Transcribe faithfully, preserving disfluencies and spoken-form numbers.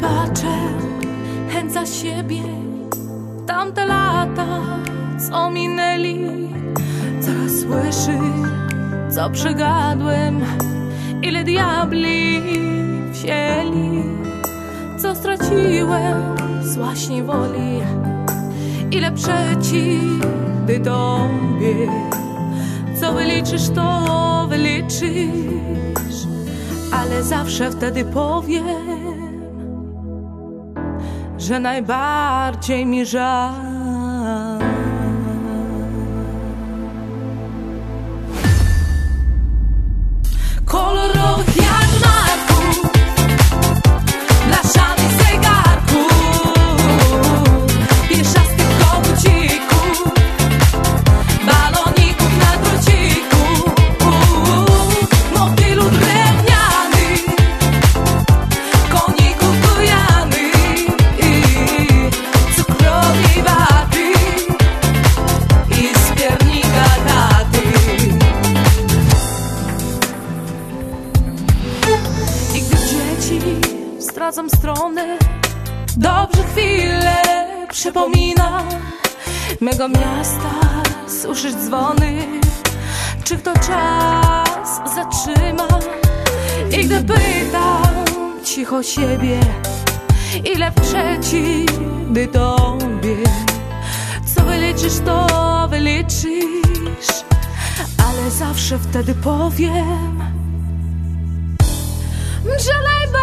płaczę, chęć za siebie. Tamte lata, co minęli, teraz słyszy, co przegadłem. Ile diabli wzięli, co straciłem z własnej woli. Ile przeciwny tobie, co wyliczysz, to wyliczysz, ale zawsze wtedy powiem, że najbardziej mi żal. Kolorowych jarmarków, blaszanych zegarków, pieszastych kogucików, baloników na drociku, motylu drewnianych, koników bujanych, cukrowej waty i z piernika taty. I gdy dzieci zdradzam stronę, dobrze chwilę przypomina mego miasta, słyszysz dzwony, czy kto czas zatrzyma. I gdy pytam cicho siebie, ile przeciwny tobie, co wyliczysz, to wyliczysz, ale zawsze wtedy powiem, że najbardziej